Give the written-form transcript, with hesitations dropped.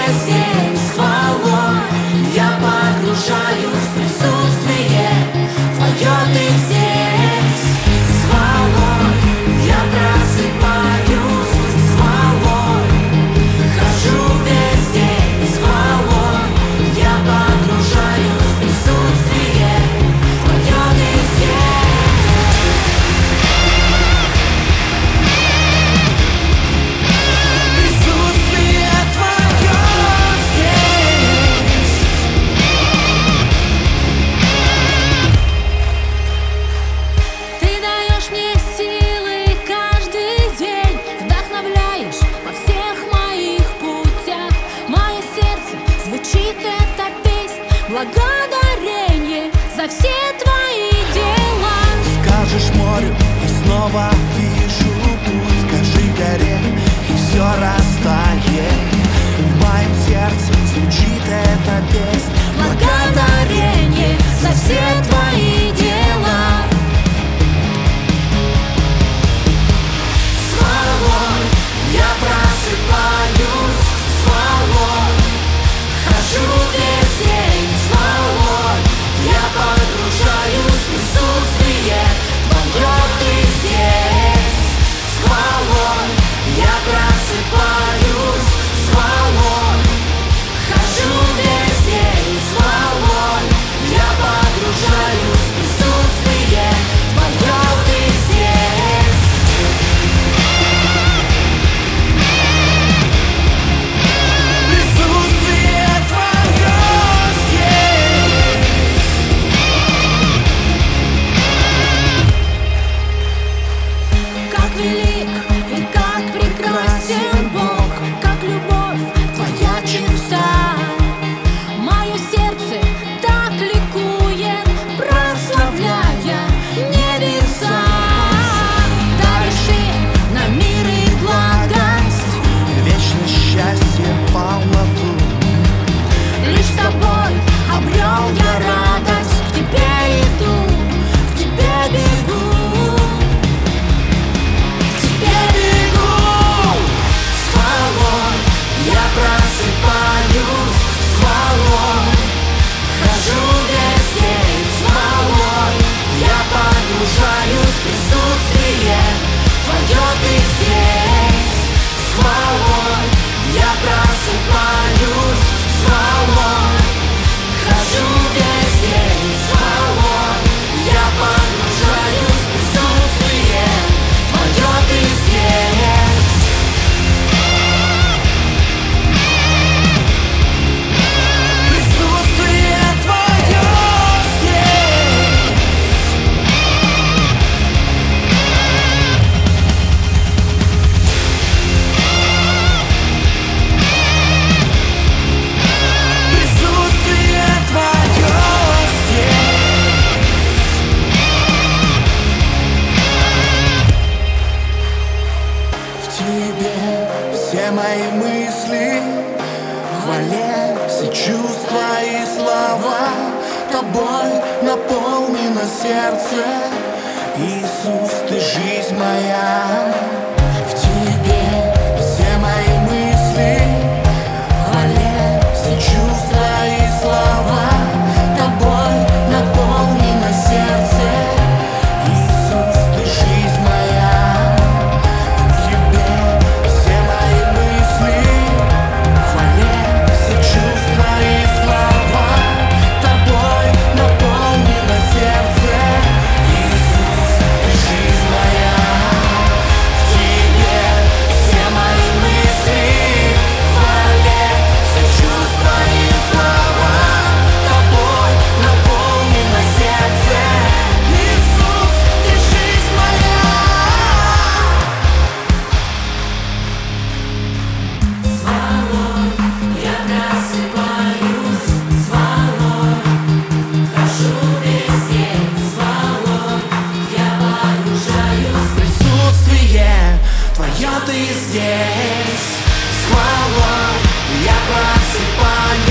здесь, хвалой я погружаюсь в присутствие Твое. Ты здесь, с хвалой я просыпаюсь, с хвалой хожу весь день, с хвалой я погружаюсь в присутствие Твое. Ты здесь, присутствие Твое здесь. Ты даешь мне силы каждый день, вдохновляешь во всех моих путях. Мое сердце звучит эта песня, благодарение за все Твои дела. Скажешь морю, и снова вижу путь. Скажи горе, и все растает. В моем сердце звучит эта песня, Благодарение за все Твои дела. С хвалой я просыпаюсь, с хвалой хожу весь день, с хвалой я погружаюсь в присутствие Твое. Ты здесь, с хвалой я просыпаюсь, с хвалой хожу весь день, с хвалой я погружаюсь в присутствие Твое. Ты здесь, присутствие Твое здесь. Как велик и как прекрасен Бог, как любовь Твоя чиста. Мое сердце так ликует, прославляя небеса. Даришь Ты на мир и благость, вечность, счастье, полноту. лишь с Тобой обрел я радость. К Тебе иду, к Тебе бегу, к Тебе бегу. С хвалой я просыпаюсь, с хвалой хожу весь день, с хвалой я погружаюсь в присутствие Твое. Ты здесь, с хвалой я просыпаюсь, с хвалой хожу весь день, с хвалой я погружаюсь в присутствие Твое. Ты здесь, присутствие Твое здесь. Присутствие Твое здесь. В Тебе все мои мысли, в хвале все чувства и слова. Тобой наполнено сердце, Иисус, Ты жизнь моя. В Тебе все мои мысли, в хвале все чувства и слова. Тобой наполнено сердце, Иисус, Ты жизнь моя. В Тебе все мои мысли, в хвале все чувства и слова. Тобой наполнено сердце, Иисус, Ты жизнь моя. В Тебе все мои мысли, в хвале все чувства и слова. Тобой наполнено сердце, Иисус, Ты жизнь моя. С хвалой я просыпаюсь, с хвалой хожу весь день, с хвалой я погружаюсь в Присутствие Твое. Ты здесь, с хвалой я просыпаюсь.